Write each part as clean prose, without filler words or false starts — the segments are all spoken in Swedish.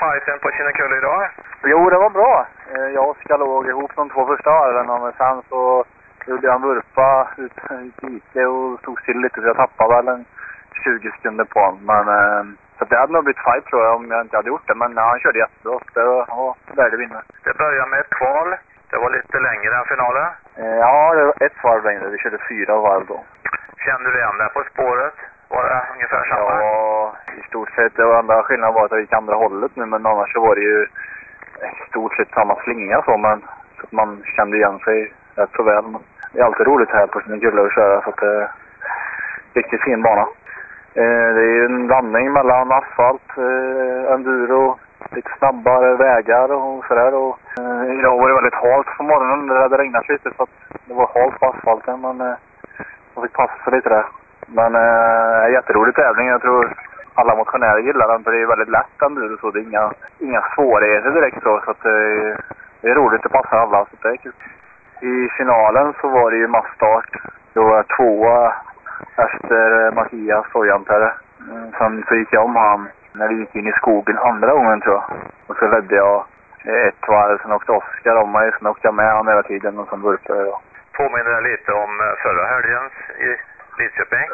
fighten på Kinnekulle idag? Jo, det var bra. Jag och Oskar låg ihop de 2 första varven, men sen så gjorde jag en vurpa ut i ike och stod still lite, så jag tappade väl en 20 sekunder på honom. Men så det hade nog blivit fight, tror jag, om jag inte hade gjort det. Men han körde jättebra, så det var värdig vinna. Det började med ett kval. Det var lite längre än finalen. Ja, det var ett varv längre. Vi körde 4 varv då. Kände du igen det på spåret? Var det ungefär samma? Ja, i stort sett. Det var enda skillnaden var att jag gick andra hållet nu, men annars så var det ju i stort sett samma slinga så, men så att man kände igen sig rätt så väl. Men det är alltid roligt här på Kinnekulle att köra, så att det är riktigt fin bana. Det är en blandning mellan asfalt, enduro, lite snabbare vägar och sådär. Och idag var det väldigt halt på morgonen. Det hade regnat lite, så att det var halt på asfalten, men man fick passa sig lite där. Men jätterolig tävling. Jag tror alla motionärer gillar den, för det är väldigt lätt enduro, så det är inga svårigheter direkt så att det är roligt att passa alla, så det är kul. I finalen så var det ju massstart. Då var jag 2 efter Mattias Sojanpere. Sen så gick jag om han när vi gick in i skogen andra gången, tror jag. Och så ledde jag ett varv, sen åkte Oskar om mig, sen åkte jag med han hela tiden och sen vurpade jag. Påminner det lite om förra helgens i Lidköping?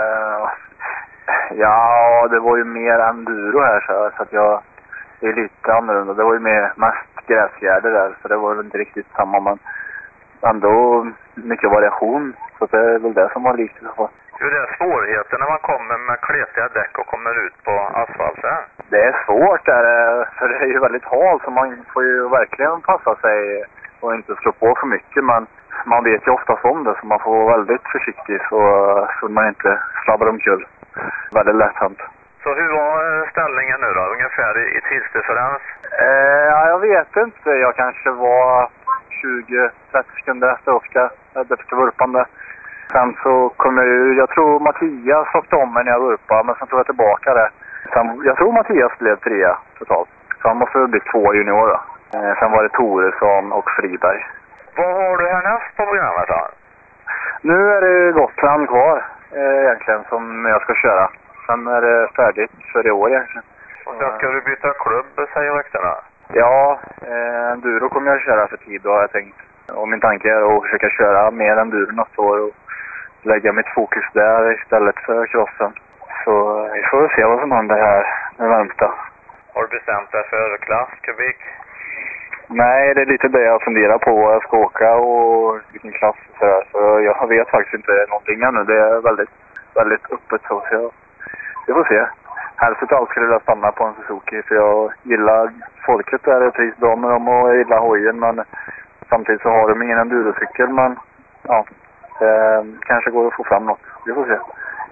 Ja, det var ju mer enduro här, så att det är lite annorlunda. Det var ju mest gräsgärder där, så det var inte riktigt samma, men ändå mycket variation, så det är väl det som var likt i så fall. Hur är svårigheten när man kommer med kletiga däck och kommer ut på asfalten? Det är svårt där, för det är ju väldigt halt, så man får ju verkligen passa sig och inte slå på för mycket, men man vet ju oftast om det, så man får vara väldigt försiktig så man inte slabbar omkull. Väldigt lätt hänt. Så hur var ställningen nu då, ungefär i tidsdifferens? Jag vet inte, jag kanske var 20-30 sekunder efter Oskar, efter vurpande. Sen så kom jag tror Mattias åkte om mig när jag vurpade, men sen tog jag tillbaka det. Jag tror Mattias blev 3 totalt, så han måste bli 2 junior då. Sen var det Toresson och Friberg. Vad har du härnäst på programmet då? Nu är det Gotland kvar egentligen som jag ska köra. Sen är det färdigt för i år egentligen. Och sen ska du byta klubb, säger väktarna? Ja, enduro kommer jag köra för tid då, har jag tänkt. Och min tanke är att försöka köra mer enduro något år och lägga mitt fokus där istället för crossen. Så vi får se vad som händer här med Värmstad. Har du bestämt dig för klass, kubik? Nej, det är lite det jag funderar på, vad jag ska åka och vilken klass och sådär. Så jag vet faktiskt inte någonting ännu. Det är väldigt, väldigt öppet så vi får se. Helst av allt skulle jag stanna på en Suzuki, för jag gillar folket där, jag trivs bra med dem och jag gillar hojen, men samtidigt så har de ingen endurocykel, men ja, det kanske går att få fram något. Vi får se.